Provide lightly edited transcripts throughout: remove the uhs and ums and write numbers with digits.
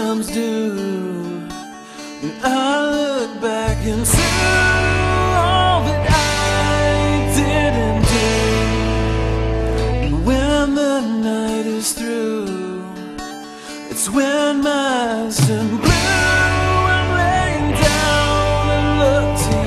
sometimes do. And I look back and see all that I didn't do. And when the night is through, it's when my eyes turn blue. I'm laying down and look to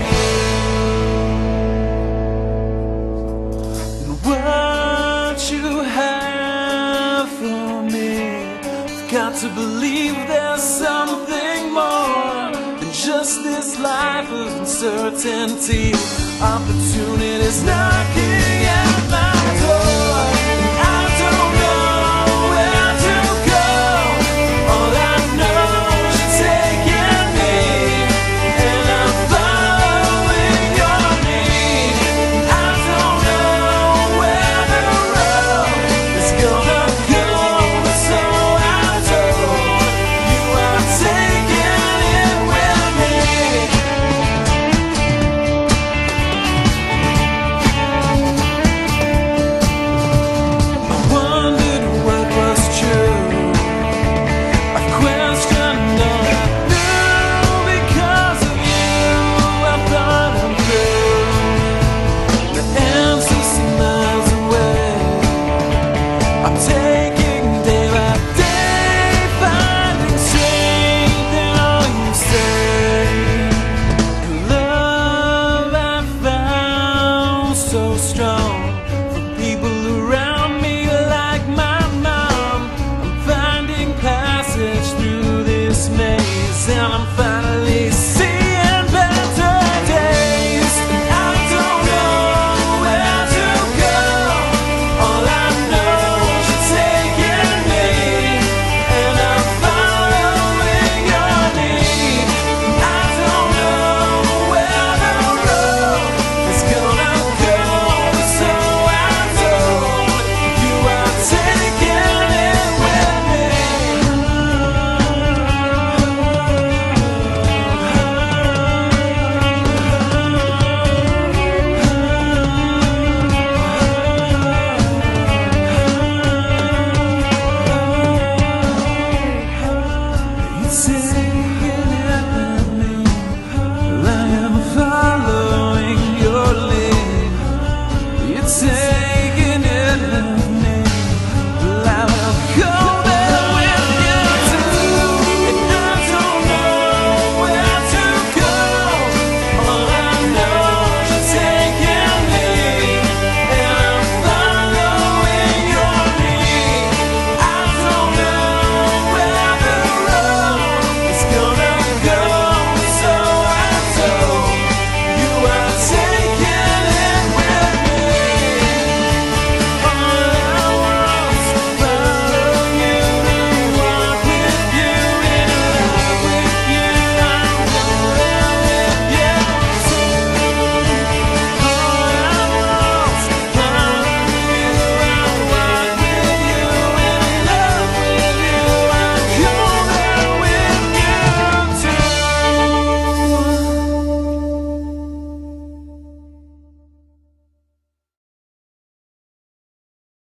you. And what you have for me, I've got to believe there's something more than just this life of uncertainty. Opportunity's knocking at my door, and I don't know where to go. All I know is you're taking me, and I'm following your lead. And I don't know where the road is gonna go, but so I'm told you are taking it with me. I wondered what was true. I questioned all I knew. Because of you, I thought I'm through. The answers seem miles away. I'm taking day by day, finding strength in all you say. And love I found so strong from people around me like my mom. I'm finding passage through this maze, and I'm